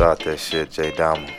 Start that shit, J Diamond.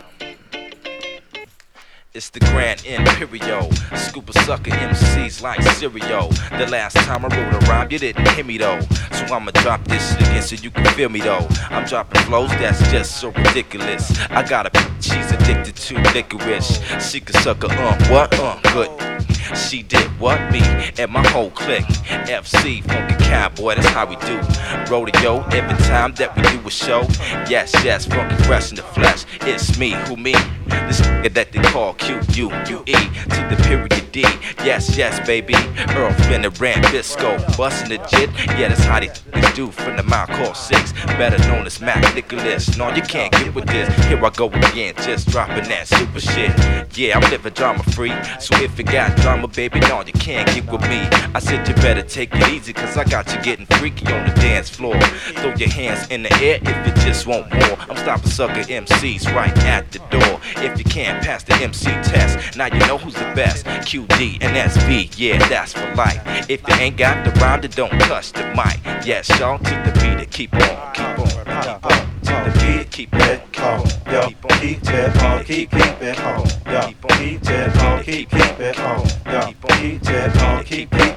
It's the Grand Imperial, scuba sucker MCs like cereal. The last time I wrote a rhyme, you didn't hear me though. So I'ma drop this shit again so you can feel me though. I'm dropping flows that's just so ridiculous. I got a bitch, she's addicted to licorice. She can suck what? Good. She did what? Me and my whole clique. FC, funky cowboy, that's how we do. Rodeo every time that we do a show. Yes, funky fresh in the flesh. It's me, who me? This nigga that they call Q-U-U-E to the period D. Yes, baby. Earl Flynn and Rand Bisco. Bustin' legit, yeah, that's how they do from the mile called 6. Better known as Mac Nicholas. No, you can't get with this. Here I go again, just dropping that super shit. Yeah, I'm living drama free. So if you got drama, baby, no, you can't get with me. I said you better take it easy, cause I got you getting freaky on the dance floor. Throw your hands in the air if you just want more. I'm stopping sucker MCs right at the door. If you can't pass the MC test, now you know who's the best. QD and SV, yeah, that's for life. If you ain't got the rhyme, then don't touch the mic. Yes, y'all, to the beat, keep on. To the beat, keep on. Keep it on, keep it on, keep it on, keep it on, keep it on, keep it on, keep it on, keep it on.